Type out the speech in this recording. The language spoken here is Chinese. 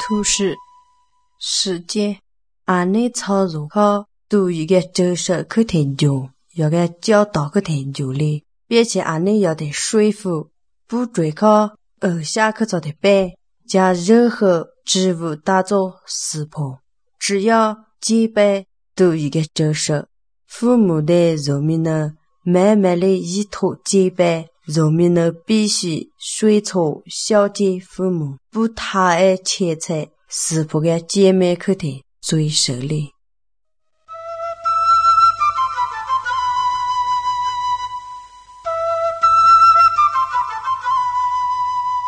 图示时间安尼操作后都一个真实去听众有个教导去听众里并且安尼有点说服不追考下课做的背将任何职务当作识破只要几杯都一个真实父母的人民呢慢慢的依托几杯人民呢必须随从孝敬父母不他爱切菜识破的姐妹去听最顺利